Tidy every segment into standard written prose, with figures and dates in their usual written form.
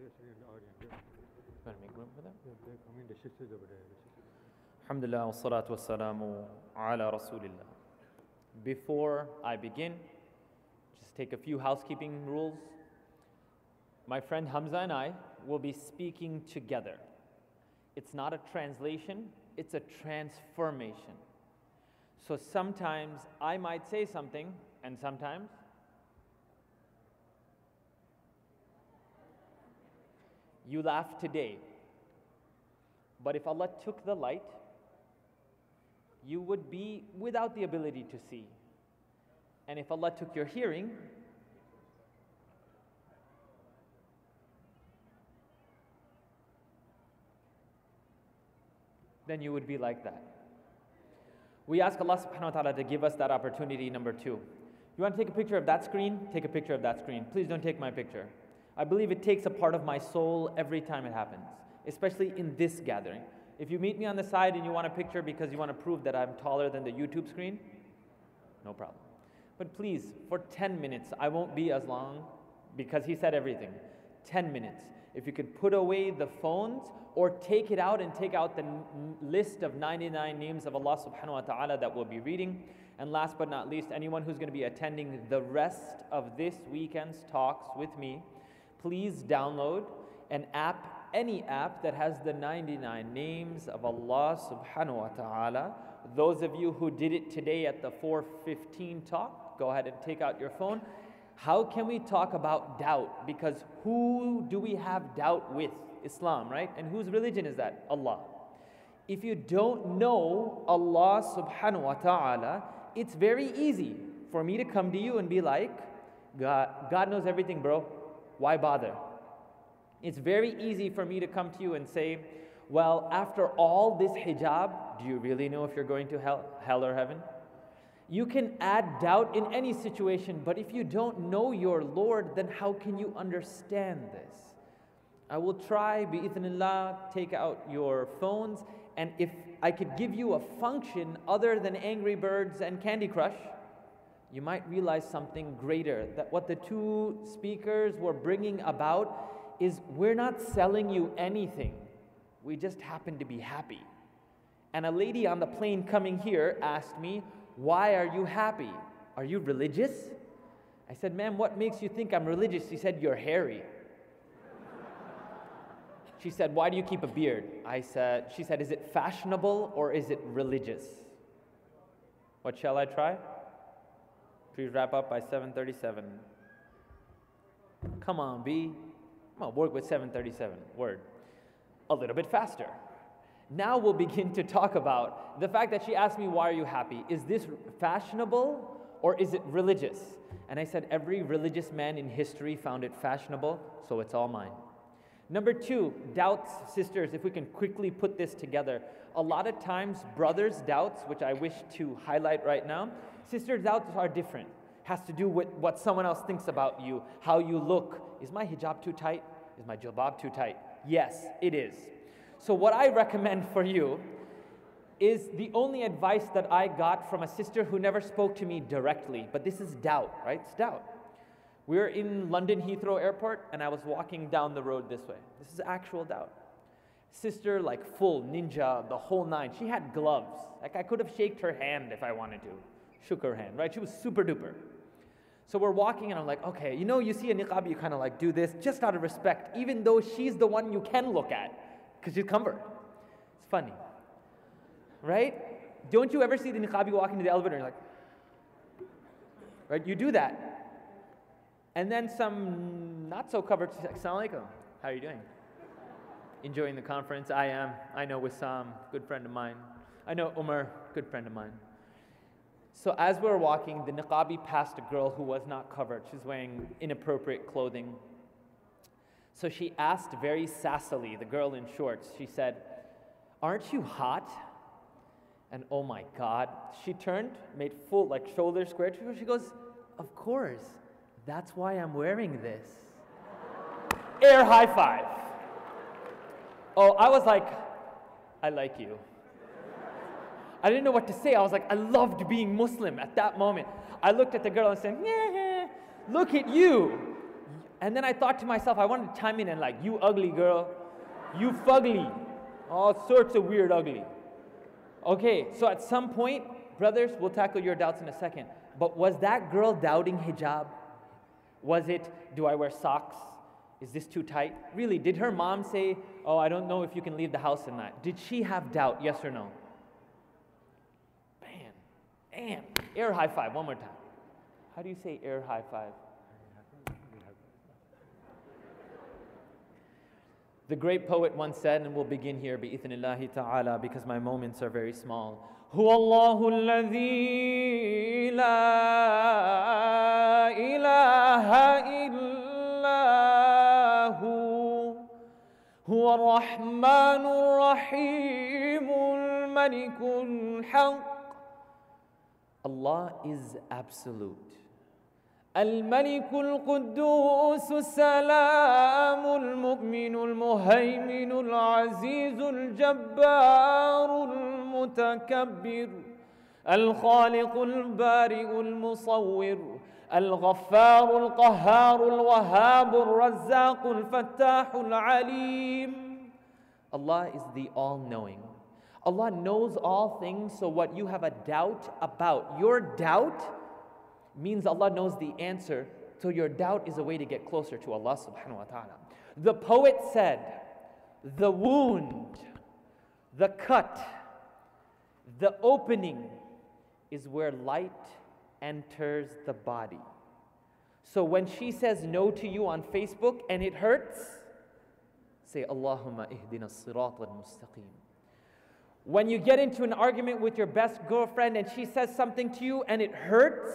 Gonna make room for them? Alhamdulillah, wa salatu wa salamu ala rasulillah. Before I begin, just take a few housekeeping rules. My friend Hamza and I will be speaking together. It's not a translation, it's a transformation. So sometimes I might say something, and sometimes you laugh today. But if Allah took the light, you would be without the ability to see. And if Allah took your hearing, then you would be like that. We ask Allah subhanahu wa ta'ala to give us that opportunity. Number 2. You want to take a picture of that screen? Take a picture of that screen. Please don't take my picture. I believe it takes a part of my soul every time it happens, especially in this gathering. If you meet me on the side and you want a picture because you want to prove that I'm taller than the YouTube screen, no problem. But please, for 10 minutes, I won't be as long because he said everything. 10 minutes. If you could put away the phones or take it out and take out the list of 99 names of Allah subhanahu wa ta'ala that we'll be reading. And last but not least, anyone who's going to be attending the rest of this weekend's talks with me, please download an app, any app that has the 99 names of Allah subhanahu wa ta'ala. Those of you who did it today at the 4:15 talk, go ahead and take out your phone. How can we talk about doubt? Because who do we have doubt with? Islam, right? And whose religion is that? Allah. If you don't know Allah subhanahu wa ta'ala, it's very easy for me to come to you and be like, God knows everything, bro. Why bother? It's very easy for me to come to you and say, well, after all this hijab, do you really know if you're going to hell or heaven? You can add doubt in any situation, but if you don't know your Lord, then how can you understand this? I will try, bi'ithnillah, take out your phones, and if I could give you a function other than Angry Birds and Candy Crush, you might realize something greater, that what the two speakers were bringing about is we're not selling you anything. We just happen to be happy. And a lady on the plane coming here asked me, why are you happy? Are you religious? I said, ma'am, what makes you think I'm religious? She said, you're hairy. She said, why do you keep a beard? She said, is it fashionable or is it religious? What shall I try? Please wrap up by 7:37. Come on, B. Come on, work with 7:37. Word. A little bit faster. Now we'll begin to talk about the fact that she asked me, why are you happy? Is this fashionable or is it religious? And I said, every religious man in history found it fashionable, so it's all mine. Number 2, doubts, sisters, if we can quickly put this together. A lot of times, brothers' doubts, which I wish to highlight right now, sisters' doubts are different. Has to do with what someone else thinks about you, how you look. Is my hijab too tight? Is my jilbab too tight? Yes, it is. So what I recommend for you is the only advice that I got from a sister who never spoke to me directly, but this is doubt, right? It's doubt. We're in London Heathrow Airport, and I was walking down the road this way. This is actual doubt. Sister, like full ninja, the whole nine. She had gloves. Like I could have shaked her hand if I wanted to. Shook her hand, right? She was super duper. So we're walking, and I'm like, okay, you know, you see a niqab, you kind of like do this just out of respect, even though she's the one you can look at, because she's covered. It's funny, right? Don't you ever see the niqabi walk into the elevator and you're like, right? You do that. And then some not so covered, Assalamu alaikum. How are you doing? Enjoying the conference? I am. I know Wissam, good friend of mine. I know Umar, good friend of mine. So as we were walking, the niqabi passed a girl who was not covered. She's wearing inappropriate clothing. So she asked very sassily, the girl in shorts, she said, aren't you hot? And oh my God, she turned, made full like shoulder square. She goes, of course, that's why I'm wearing this. Air high five. Oh, I was like, I like you. I didn't know what to say. I was like, I loved being Muslim at that moment. I looked at the girl and said, yeah, look at you. And then I thought to myself, I wanted to chime in and like, you ugly girl, you fugly, all sorts of weird ugly. Okay, so at some point, brothers, we'll tackle your doubts in a second, but was that girl doubting hijab? Was it, do I wear socks? Is this too tight? Really, did her mom say, oh, I don't know if you can leave the house in that? Did she have doubt, yes or no? Bam, air high five, one more time. How do you say air high five? The great poet once said, and we'll begin here, bi'ithnillahi ta'ala, because my moments are very small. هو الله الذي لا إله إلا هو هو الرحمن الرحيم الملك الحق. Allah is absolute. الملك القدوس السلام المؤمن المهيمن العزيز الجبار المتكبر الخالق البارئ المصور الغفار القهار الوهاب الرزاق الفتاح العليم. Allah is the all-knowing. Allah knows all things, so what you have a doubt about, your doubt means Allah knows the answer, so your doubt is a way to get closer to Allah subhanahu wa ta'ala. The poet said, the wound, the cut, the opening is where light enters the body. So when she says no to you on Facebook and it hurts, say, Allahumma ihdina as-sirat al-mustaqim. When you get into an argument with your best girlfriend and she says something to you and it hurts,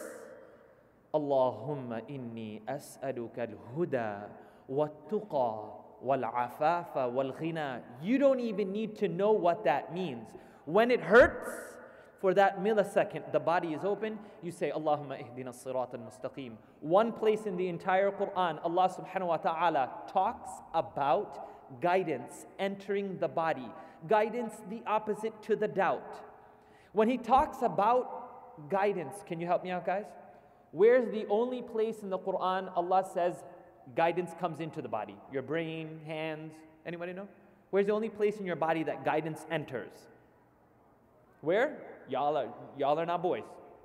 Allahumma inni as'aluka al-huda wa-tuqa wal-afafa wal-ghina. You don't even need to know what that means. When it hurts, for that millisecond, the body is open, you say, Allahumma ihdina as-sirat al-mustaqim. One place in the entire Quran, Allah subhanahu wa ta'ala talks about guidance entering the body. Guidance, the opposite to the doubt. When He talks about guidance, can you help me out, guys? Where's the only place in the Quran Allah says guidance comes into the body? Your brain, hands, anybody know? Where's the only place in your body that guidance enters? Where? Y'all are not boys.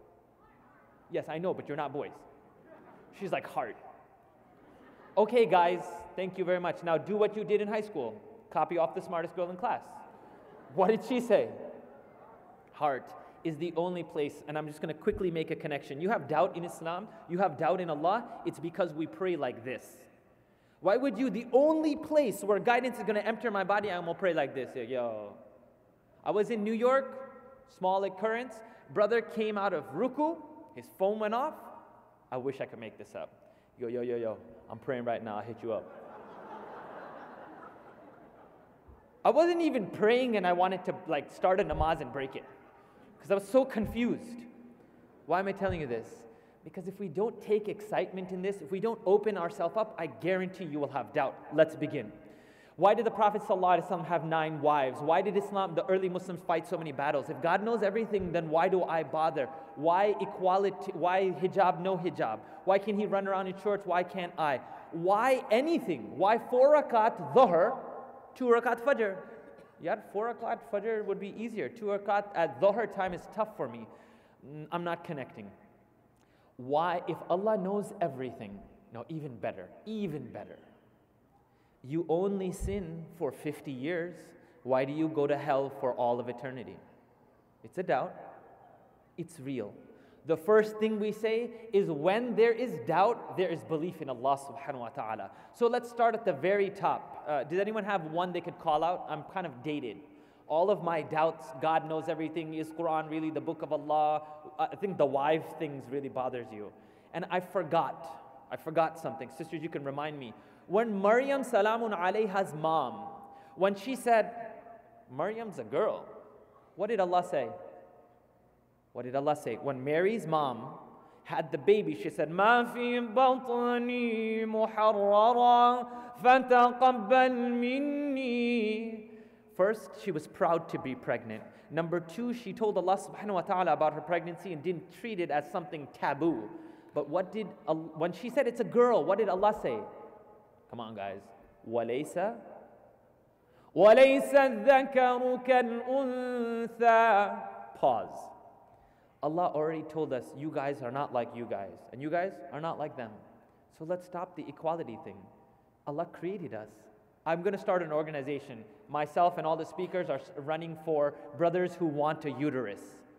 Yes, I know, but you're not boys. She's like, heart. Okay, guys, thank you very much. Now do what you did in high school. Copy off the smartest girl in class. What did she say? Heart is the only place, and I'm just going to quickly make a connection. You have doubt in Islam, you have doubt in Allah, it's because we pray like this. Why would you, the only place where guidance is going to enter my body, I'm going to pray like this. Yo. I was in New York, small occurrence, brother came out of ruku, his phone went off. I wish I could make this up. Yo, I'm praying right now, I'll hit you up. I wasn't even praying and I wanted to like start a namaz and break it because I was so confused. Why am I telling you this? Because if we don't take excitement in this, if we don't open ourselves up, I guarantee you will have doubt. Let's begin. Why did the Prophet ﷺ have 9 wives? Why did Islam, the early Muslims, fight so many battles? If God knows everything, then why do I bother? Why equality? Why hijab, no hijab? Why can he run around in shorts? Why can't I? Why anything? Why 4 rakat dhuhr, 2 rakat fajr? Yet 4 rakat fajr would be easier. 2 rakat at dhuhr time is tough for me. I'm not connecting. Why, if Allah knows everything, no, even better. You only sin for 50 years. Why do you go to hell for all of eternity? It's a doubt. It's real. The first thing we say is when there is doubt, there is belief in Allah subhanahu wa ta'ala. So let's start at the very top. Did anyone have one they could call out? I'm kind of dated. All of my doubts, God knows everything. Is Quran really the book of Allah? I think the wife things really bothers you. And I forgot something. Sisters, you can remind me. When Maryam salamun alayha's mom, when she said, Maryam's a girl, what did Allah say? When Mary's mom had the baby, she said, Ma fi batni muharrara fataqabbal minni. First, she was proud to be pregnant. Number 2, she told Allah subhanahu wa ta'ala about her pregnancy and didn't treat it as something taboo. But when she said it's a girl, what did Allah say? Come on, guys. وَلَيْسَ الذَّكَرُ كَالْأُنثَى. Pause. Allah already told us, you guys are not like you guys, and you guys are not like them. So let's stop the equality thing. Allah created us. I'm going to start an organization. Myself and all the speakers are running for brothers who want a uterus.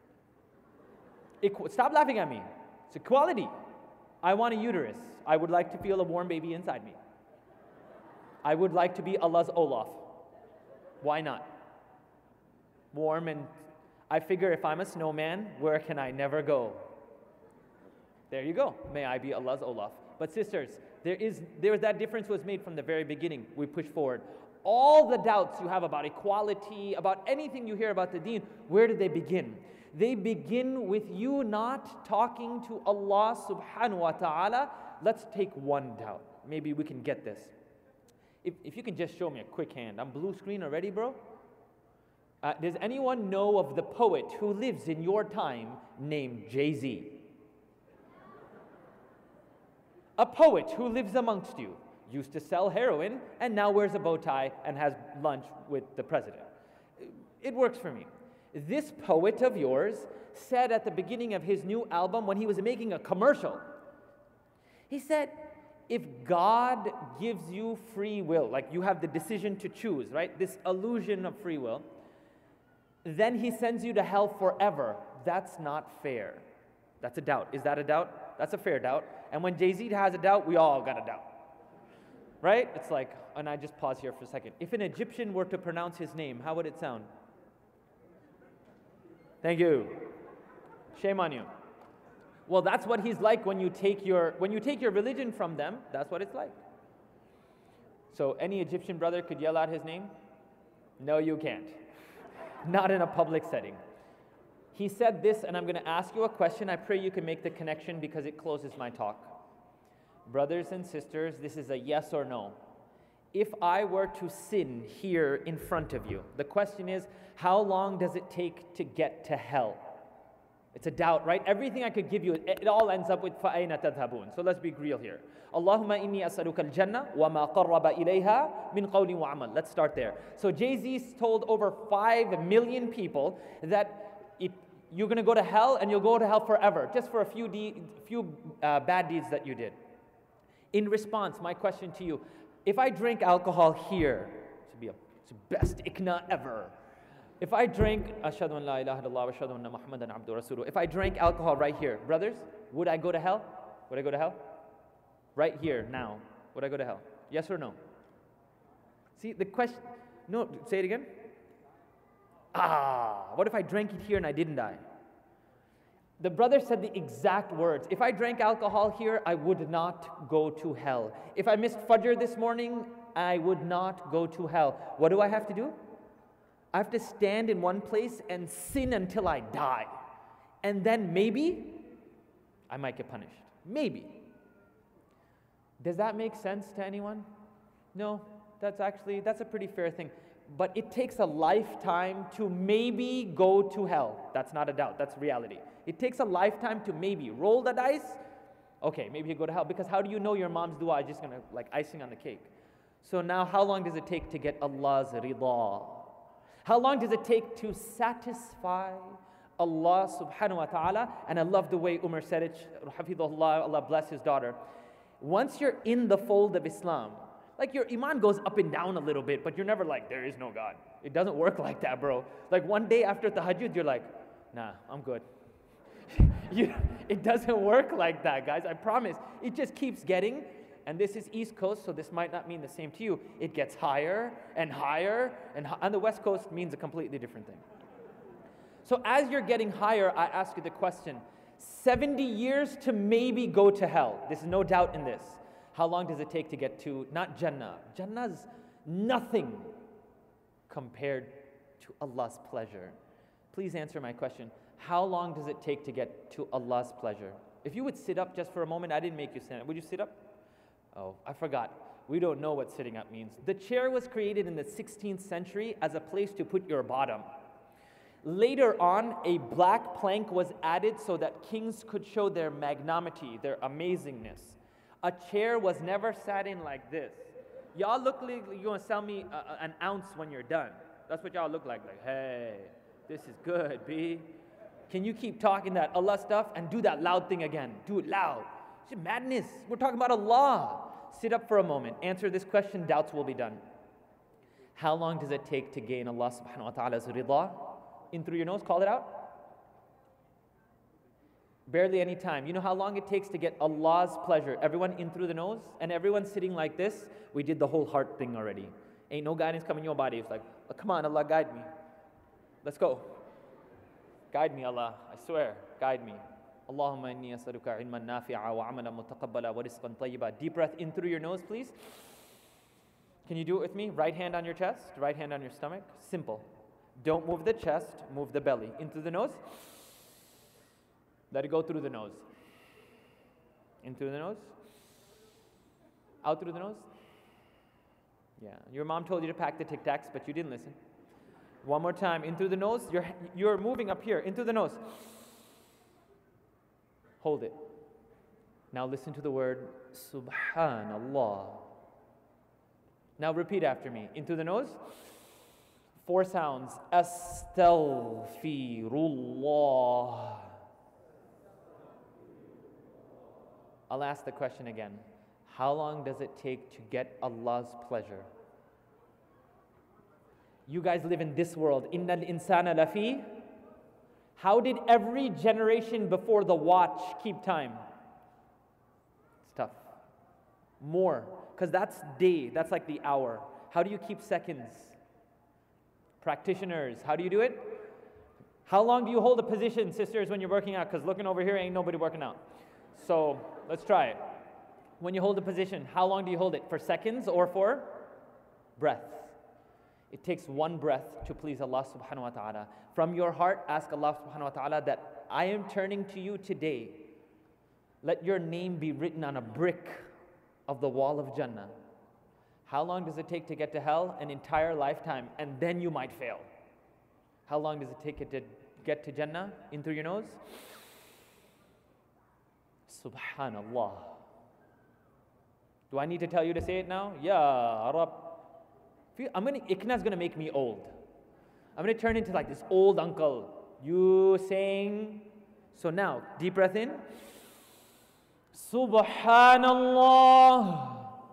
Stop laughing at me. It's equality. I want a uterus. I would like to feel a warm baby inside me. I would like to be Allah's Olaf. Why not? Warm, and I figure if I'm a snowman, where can I never go? There you go. May I be Allah's Olaf. But sisters, that difference was made from the very beginning. We push forward. All the doubts you have about equality, about anything you hear about the deen, where did they begin? They begin with you not talking to Allah subhanahu wa ta'ala. Let's take one doubt. Maybe we can get this. If you can just show me a quick hand. I'm blue screen already, bro. Does anyone know of the poet who lives in your time named Jay-Z? A poet who lives amongst you, used to sell heroin, and now wears a bow tie and has lunch with the president. It works for me. This poet of yours said at the beginning of his new album, when he was making a commercial, he said, if God gives you free will, like you have the decision to choose, right? This illusion of free will, then he sends you to hell forever. That's not fair. That's a doubt. Is that a doubt? That's a fair doubt. And when Jay-Z has a doubt, we all got a doubt. Right? It's like, and I just pause here for a second. If an Egyptian were to pronounce his name, how would it sound? Thank you. Shame on you. Well, that's what he's like when you take your religion from them. That's what it's like. So any Egyptian brother could yell out his name? No, you can't. Not in a public setting. He said this, and I'm going to ask you a question. I pray you can make the connection because it closes my talk. Brothers and sisters, this is a yes or no. If I were to sin here in front of you, the question is, how long does it take to get to hell? It's a doubt, right? Everything I could give you, it all ends up with فَأَيْنَ تَذْهَبُونَ. So let's be real here. Allahumma inni as'aluka al-jannah wa ma qarraba ilayha min qawlin wa amal. Let's start there. So Jay-Z told over 5 million people that you're going to go to hell and you'll go to hell forever, just for a few bad deeds that you did. In response, my question to you, if I drink alcohol here, it's the best ikna ever. If I drink, ashhadu an la ilaha illallah wa ashhadu anna Muhammadan abdu rasuluh. If I drank alcohol right here, brothers, would I go to hell? Would I go to hell? Right here, now. Would I go to hell? Yes or no? See, the question, no, say it again. What if I drank it here and I didn't die? The brother said the exact words. If I drank alcohol here, I would not go to hell. If I missed Fajr this morning, I would not go to hell. What do I have to do? I have to stand in one place and sin until I die. And then maybe I might get punished. Maybe. Does that make sense to anyone? No, that's a pretty fair thing. But it takes a lifetime to maybe go to hell. That's not a doubt, that's reality. It takes a lifetime to maybe roll the dice. Okay, maybe you go to hell, because how do you know your mom's dua is just gonna, like icing on the cake? So now how long does it take to get Allah's rida? How long does it take to satisfy Allah subhanahu wa ta'ala? And I love the way Umar said it, hafidhullah, Allah bless his daughter. Once you're in the fold of Islam, like your iman goes up and down a little bit, but you're never like, there is no God. It doesn't work like that, bro. Like one day after tahajjud, you're like, nah, I'm good. It doesn't work like that, guys. I promise. It just keeps getting, and this is East Coast, so this might not mean the same to you. It gets higher and higher, and on the West Coast means a completely different thing. So as you're getting higher, I ask you the question, 70 years to maybe go to hell. There's no doubt in this. How long does it take to get to, not Jannah. Jannah's nothing compared to Allah's pleasure. Please answer my question. How long does it take to get to Allah's pleasure? If you would sit up just for a moment, I didn't make you stand up. Would you sit up? Oh, I forgot. We don't know what sitting up means. The chair was created in the 16th century as a place to put your bottom. Later on, a black plank was added so that kings could show their magnanimity, their amazingness. A chair was never sat in like this. Y'all look like you're going to sell me an ounce when you're done. That's what y'all look like. Like, hey, this is good, B. Can you keep talking that Allah stuff and do that loud thing again? Do it loud. It's madness. We're talking about Allah. Sit up for a moment. Answer this question. Doubts will be done. How long does it take to gain Allah subhanahu wa ta'ala's rida? In through your nose, call it out. Barely any time. You know how long it takes to get Allah's pleasure? Everyone in through the nose, and everyone sitting like this, we did the whole heart thing already. Ain't no guidance coming in your body. It's like, oh, come on, Allah, guide me. Let's go. Guide me, Allah. I swear, guide me. Allahumma inni as'aluka ilman nafi'a wa amalan mutaqabbala wa rizqan tayyiba. Deep breath in through your nose, please. Can you do it with me? Right hand on your chest, right hand on your stomach. Simple. Don't move the chest, move the belly. In through the nose. Let it go through the nose. In through the nose. Out through the nose. Yeah. Your mom told you to pack the Tic Tacs, but you didn't listen. One more time. In through the nose. You're moving up here. In through the nose. Hold it. Now listen to the word Subhanallah. Now repeat after me. In through the nose. 4 sounds. Astaghfirullah. I'll ask the question again. How long does it take to get Allah's pleasure? You guys live in this world. Innal insana lafi. How did every generation before the watch keep time? It's tough. More. Because that's day. That's like the hour. How do you keep seconds? Practitioners, how do you do it? How long do you hold a position, sisters, when you're working out? Because looking over here, ain't nobody working out. So let's try it. When you hold a position, how long do you hold it? For seconds or for breath? It takes 1 breath to please Allah subhanahu wa ta'ala. From your heart, ask Allah subhanahu wa ta'ala that I am turning to you today. Let your name be written on a brick of the wall of Jannah. How long does it take to get to hell? An entire lifetime, and then you might fail. How long does it take to get to Jannah? In through your nose? Subhanallah. Do I need to tell you to say it now? Ya Rab. Ikna's going to make me old. I'm going to turn into like this old uncle. You saying? So now, deep breath in. Subhanallah.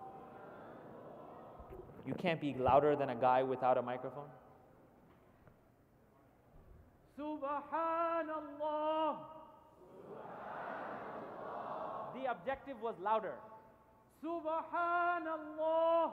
You can't be louder than a guy without a microphone. Subhanallah. Subhanallah. The objective was louder. Subhanallah.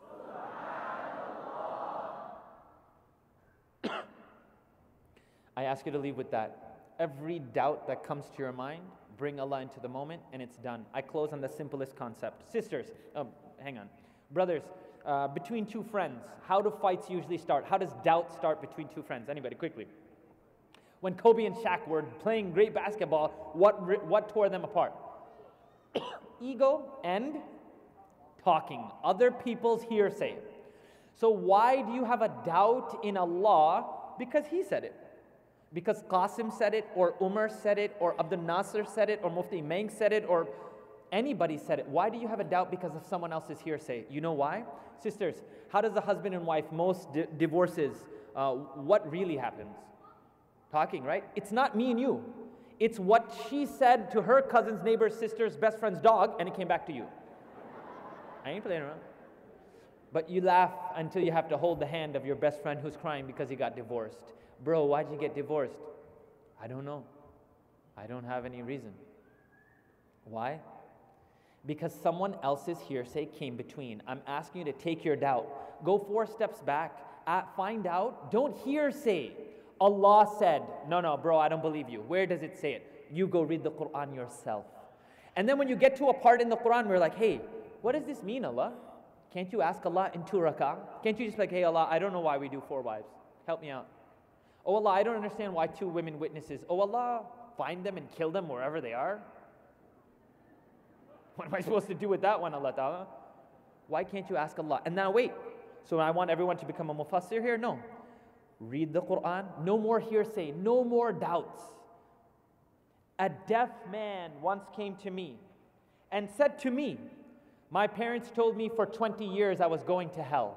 Subhanallah. I ask you to leave with that. Every doubt that comes to your mind, bring Allah into the moment, and it's done. I close on the simplest concept. Sisters, hang on. Brothers, between 2 friends, how do fights usually start? How does doubt start between 2 friends? Anybody, quickly. When Kobe and Shaq were playing great basketball, what tore them apart? Ego and talking. Other people's hearsay. So why do you have a doubt in Allah? Because He said it. Because Qasim said it, or Umar said it, or Abdul Nasser said it, or Mufti Meng said it, or anybody said it. Why do you have a doubt because of someone else's hearsay? You know why? Sisters, how does a husband and wife, most divorces, what really happens? Talking, right? It's not me and you. It's what she said to her cousin's, neighbor's, sister's, best friend's dog, and it came back to you. I ain't playing around. But you laugh until you have to hold the hand of your best friend who's crying because he got divorced. Bro, why'd you get divorced? I don't know. I don't have any reason. Why? Because someone else's hearsay came between. I'm asking you to take your doubt. Go 4 steps back. Find out. Don't hearsay. Allah said, no, bro, I don't believe you. Where does it say it? You go read the Quran yourself. And then when you get to a part in the Quran where you're like, hey, what does this mean, Allah? Can't you ask Allah in 2 rak'ah? Can't you just be like, hey, Allah, I don't know why we do 4 wives. Help me out. Oh, Allah, I don't understand why 2 women witnesses. Oh, Allah, find them and kill them wherever they are. What am I supposed to do with that one, Allah Ta'ala? Why can't you ask Allah? And now wait. So I want everyone to become a mufassir here? No. Read the Quran. No more hearsay. No more doubts. A deaf man once came to me and said to me, My parents told me for 20 years I was going to hell.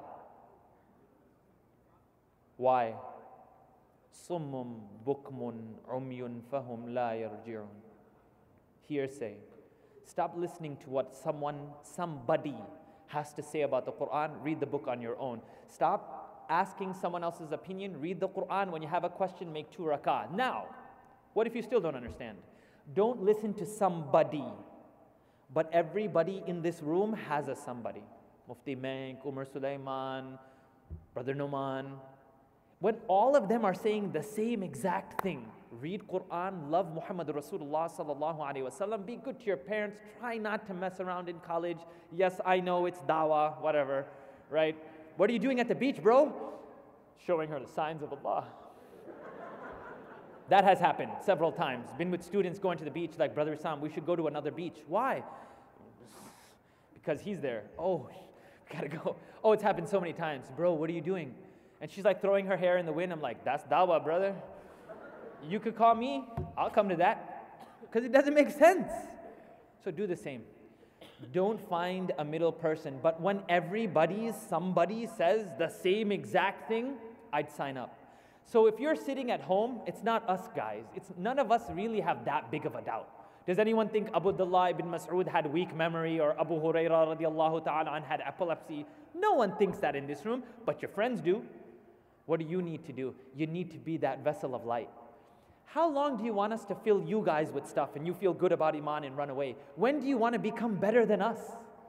Why? Summum bukmun umyun fahum la yarji'un. Hearsay. Stop listening to what somebody has to say about the Quran. Read the book on your own. Stop asking someone else's opinion. Read the Quran. When you have a question, make 2 rak'ah. Now, what if you still don't understand? Don't listen to somebody. But everybody in this room has a somebody. Mufti Menk, Umar Sulaiman, Brother Noman. When all of them are saying the same exact thing, read Quran, love Muhammad Rasulullah sallallahu alaihi wasallam, be good to your parents, try not to mess around in college. Yes, I know it's dawah, whatever, right? What are you doing at the beach, bro? Showing her the signs of Allah. That has happened several times. Been with students going to the beach, like, Brother Isam, we should go to another beach. Why? Because he's there. Oh, gotta go. Oh, it's happened so many times. Bro, what are you doing? And she's like throwing her hair in the wind. I'm like, that's dawah, brother. You could call me, I'll come to that. Because it doesn't make sense. So do the same. Don't find a middle person. But when somebody says the same exact thing, I'd sign up. So if you're sitting at home, it's not us guys. None of us really have that big of a doubt. Does anyone think Abu Abdullah ibn Mas'ud had weak memory, or Abu Hurairah radiallahu ta'ala an had epilepsy? No one thinks that in this room, but your friends do. What do you need to do? You need to be that vessel of light. How long do you want us to fill you guys with stuff and you feel good about Iman and run away? When do you want to become better than us?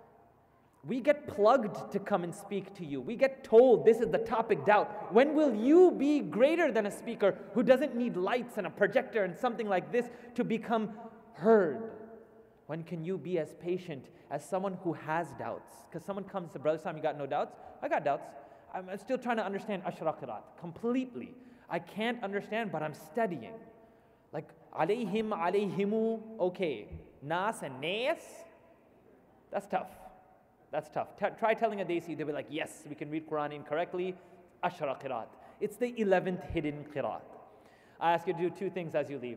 We get plugged to come and speak to you. We get told this is the topic doubt. When will you be greater than a speaker who doesn't need lights and a projector and something like this to become heard? When can you be as patient as someone who has doubts? Because someone comes to Brother Sam, you got no doubts? I got doubts. I'm still trying to understand Ashra Qiraat completely. I can't understand, but I'm studying. Like, alayhim, alayhimu, okay. Nas and Nas, that's tough. That's tough. Try telling a Desi, they'll be like, yes, we can read Quran incorrectly. Ashra Qiraat. It's the 11th hidden Qiraat. I ask you to do 2 things as you leave.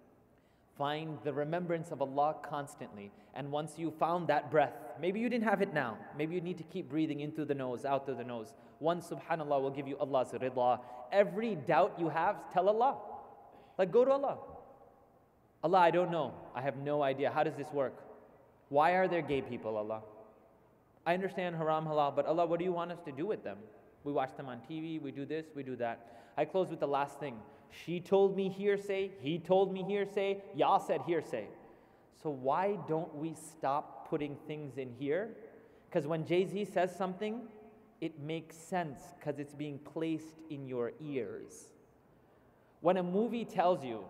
Find the remembrance of Allah constantly. And once you found that breath, maybe you didn't have it now. Maybe you need to keep breathing in through the nose, out through the nose. One subhanallah will give you Allah's ridha. Every doubt you have, tell Allah. Like, go to Allah. Allah, I don't know. I have no idea. How does this work? Why are there gay people, Allah? I understand haram, halal, but Allah, what do you want us to do with them? We watch them on TV, we do this, we do that. I close with the last thing. She told me hearsay, he told me hearsay, y'all said hearsay. So why don't we stop putting things in here? Because when Jay-Z says something, it makes sense because it's being placed in your ears. When a movie tells you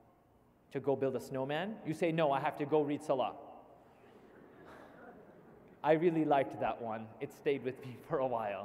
to go build a snowman, you say, no, I have to go read Salah. I really liked that one. It stayed with me for a while.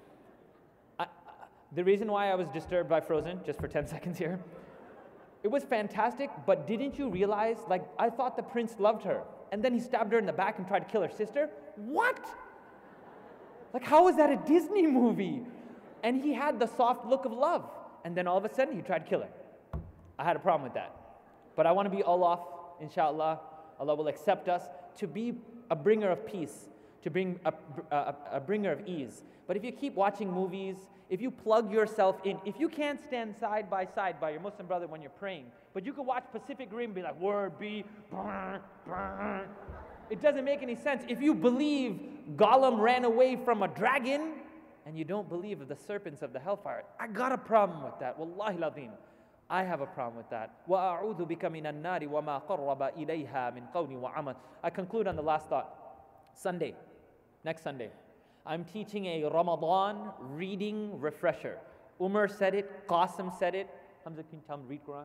The reason why I was disturbed by Frozen, just for 10 seconds here, it was fantastic, but didn't you realize, like, I thought the prince loved her, and then he stabbed her in the back and tried to kill her sister? What? Like, how is that a Disney movie? And he had the soft look of love, and then all of a sudden he tried to kill her. I had a problem with that. But I want to be all off, inshallah. Allah will accept us to be a bringer of peace, to bring a bringer of ease. But if you keep watching movies, if you plug yourself in, if you can't stand side by your Muslim brother when you're praying, but you could watch Pacific Rim and be like, word be, brr, brr. It doesn't make any sense. If you believe Gollum ran away from a dragon, and you don't believe of the serpents of the hellfire, I got a problem with that. Wallahi lazim. I have a problem with that. وَأَعُوذُ بِكَ مِنَ النَّارِ وَمَا قَرَّبَ إِلَيْهَا مِنْ قَوْلٍ وَعَمَلٍ. I conclude on the last thought. Sunday, next Sunday, I'm teaching a Ramadan reading refresher. Umar said it, Qasim said it. Hamza, can you tell me to read Quran?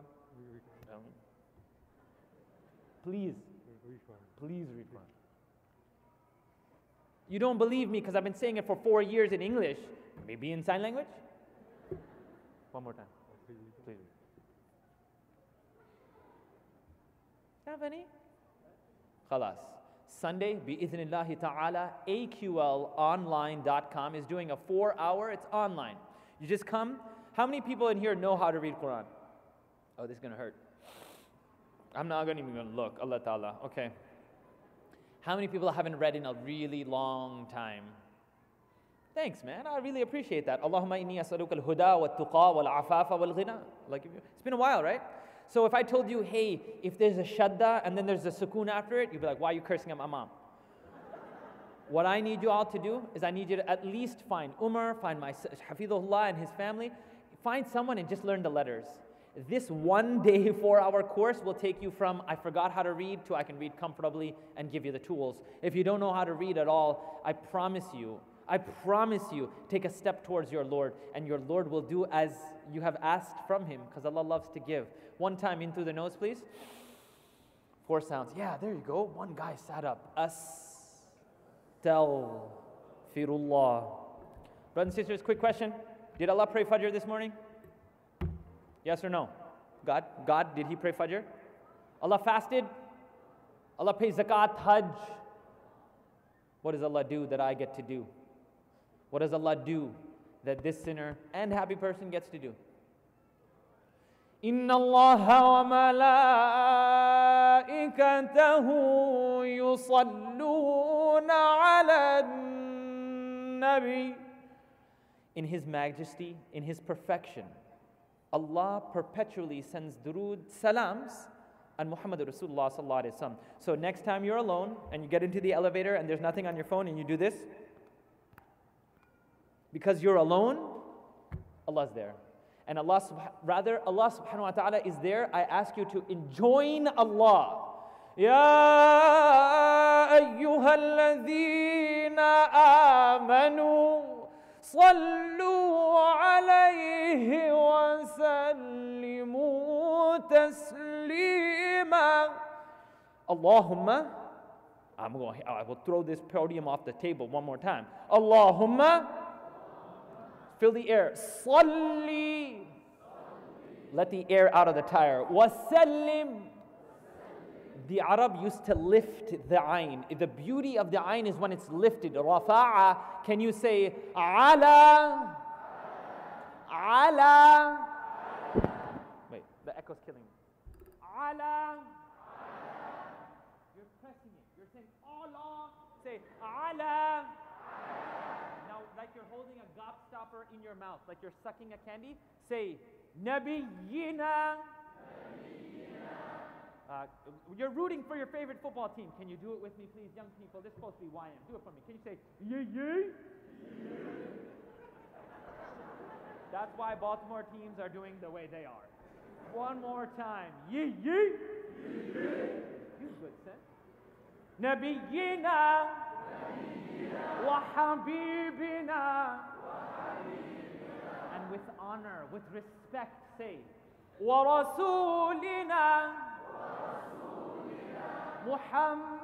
Please. Please read Quran. You don't believe me because I've been saying it for 4 years in English. Maybe in sign language? One more time. Please. Have any? Khalas. Sunday, bi'ithnillahi ta'ala, aqlonline.com is doing a 4-hour, it's online. You just come. How many people in here know how to read Quran? Oh, this is going to hurt. I'm not even going to look. Allah Ta'ala. Okay. How many people haven't read in a really long time? Thanks, man. I really appreciate that. Allahumma inni as'aluka al-huda wa-tuqa wal-afafa wal-ghina. Like, it's been a while, right? So if I told you, hey, if there's a shadda and then there's a sukoon after it, you'd be like, why are you cursing at my mom? What I need you all to do is I need you to at least find Umar, find my Hafidhullah and his family, find someone and just learn the letters. This 1 day, 4-hour course will take you from I forgot how to read to I can read comfortably and give you the tools. If you don't know how to read at all, I promise you, take a step towards your Lord, and your Lord will do as you have asked from Him, because Allah loves to give. One time in through the nose, please. 4 sounds. Yeah, there you go. One guy sat up. Astaghfirullah. Brothers and sisters, quick question. Did Allah pray Fajr this morning? Yes or no? God, did He pray Fajr? Allah fasted? Allah pays zakat, hajj? What does Allah do that I get to do? What does Allah do that this sinner and happy person gets to do? Inna Allaha wa malaikatahu yusalluna ala nabi. In His majesty, in His perfection, Allah perpetually sends durood, salams, and Muhammad Rasulullah sallallahu alaihi wasallam. So next time you're alone and you get into the elevator and there's nothing on your phone and you do this, because you're alone, Allah's there. And Allah subhanahu wa ta'ala is there. I ask you to enjoin Allah. Ya ayyuhalladhina amanu sallu alayhi wa sallimu taslima. Allahumma, I will throw this podium off the table one more time. Allahumma, fill the air. Salli. Let the air out of the tire. Wasallim. The Arab used to lift the ayn. The beauty of the ayn is when it's lifted. Rafa'a. Can you say ala? Ala. Wait, the echo's killing me. Ala. You're pressing it. You're saying Allah. Say ala. Now, like you're holding a gobstopper in your mouth, like you're sucking a candy, say, Nabiyyina. You're rooting for your favorite football team. Can you do it with me, please, young people? This is supposed to be YM. Do it for me. Can you say, yee yee? That's why Baltimore teams are doing the way they are. One more time. Yee yee? You good, son. Nabiyyina. وحبيبنا. And with honor, with respect, say ورسولنا محمد